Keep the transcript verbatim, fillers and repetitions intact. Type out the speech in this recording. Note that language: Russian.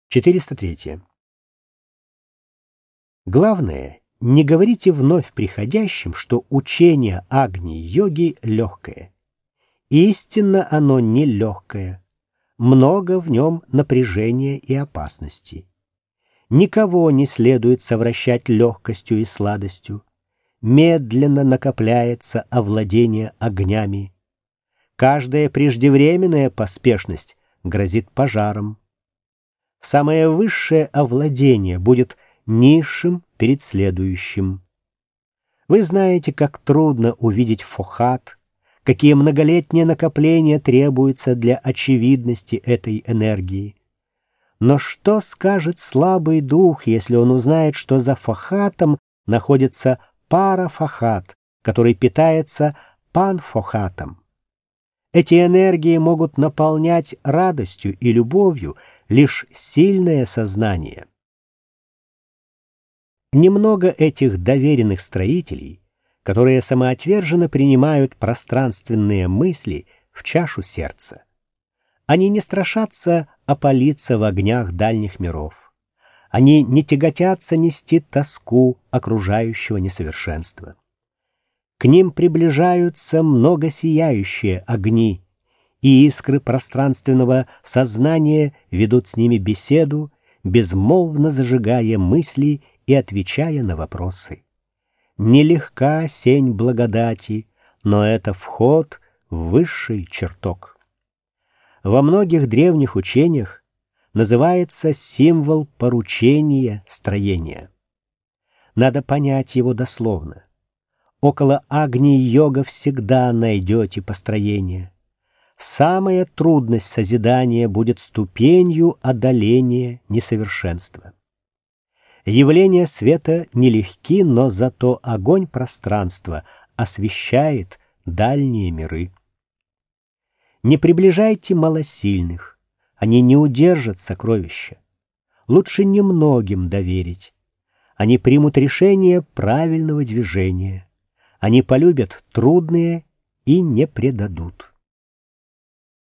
четыреста три. Главное, не говорите вновь приходящим, что учение Агни-йоги легкое. Истинно оно не легкое. Много в нем напряжения и опасности. Никого не следует совращать легкостью и сладостью. Медленно накопляется овладение огнями. Каждая преждевременная поспешность грозит пожаром. Самое высшее овладение будет низшим перед следующим. Вы знаете, как трудно увидеть фохат, какие многолетние накопления требуются для очевидности этой энергии. Но что скажет слабый дух, если он узнает, что за фохатом находится парафохат, который питается панфохатом? Эти энергии могут наполнять радостью и любовью лишь сильное сознание. Немного этих доверенных строителей, которые самоотверженно принимают пространственные мысли в чашу сердца. Они не страшатся опалиться в огнях дальних миров. Они не тяготятся нести тоску окружающего несовершенства. К ним приближаются многосияющие огни, и искры пространственного сознания ведут с ними беседу, безмолвно зажигая мысли и отвечая на вопросы. Нелегка сень благодати, но это вход в высший чертог. Во многих древних учениях называется символ поручения строения. Надо понять его дословно. Около Агни-йога всегда найдете построение. Самая трудность созидания будет ступенью одоления несовершенства. Явления света нелегки, но зато огонь пространства освещает дальние миры. Не приближайте малосильных, они не удержат сокровища. Лучше немногим доверить. Они примут решение правильного движения. Они полюбят трудные и не предадут.